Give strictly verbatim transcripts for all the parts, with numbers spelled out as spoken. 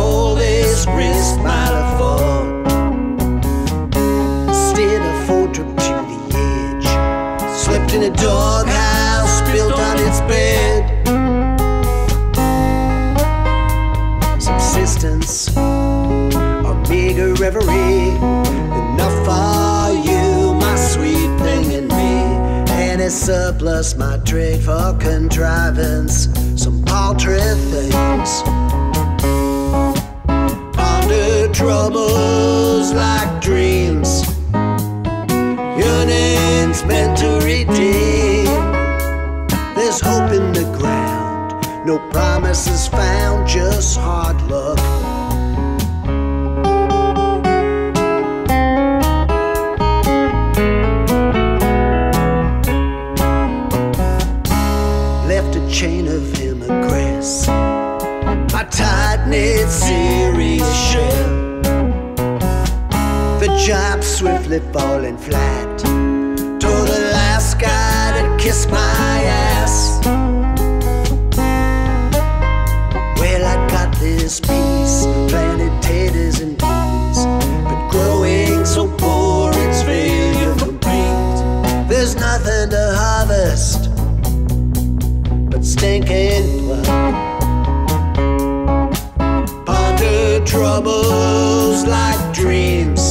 all this risk might afford. Steered a full trip to the edge, slept in a doghouse built on its bed. Subsistence or meager reverie, enough for you, my sweet thing and me. Any surplus might trade for contrivance, some paltry things. Ponder troubles like dreams, yearnings meant to redeem. There's hope in the ground, no promises found, just hard luck. Left a chain of immigrants, a tight-knit series ship. The job swiftly falling flat, told the last guy to kiss my ass. Well, I got this piece, planted taters and beans, but growing so poor it's failure complete. There's nothing to harvest but stinking blood. Ponder troubles like dreams,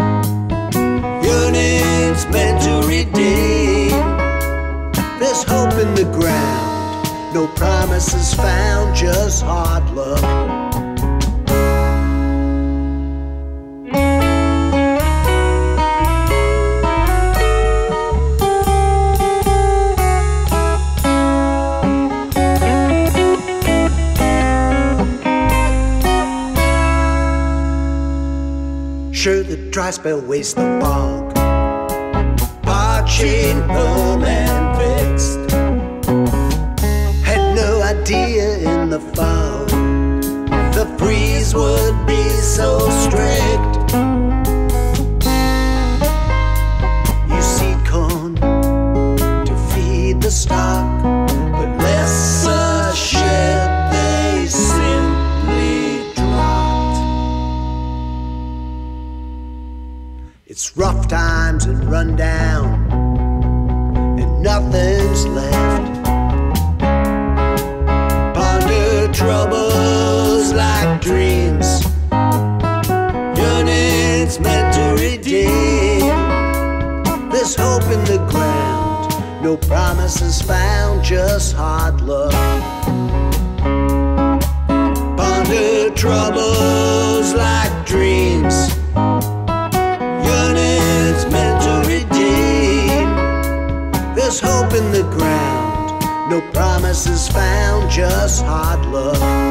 yearnings meant to redeem. There's hope in the ground, no promises found, just hard luck. Sure, the dry spell wastes the bog, parching, firm and fixed. Had no idea in the fall the freeze would be so strict. You seed corn to feed the stock, but less a shed they simply dropped. It's rough times and run down, and nothing's left. Ponder troubles like dreams, yearnings meant to redeem. There's hope in the ground, no promises found, just hard luck. Ponder troubles like dreams, yearnings meant to redeem. There's hope in the ground, no promises found, just hard luck.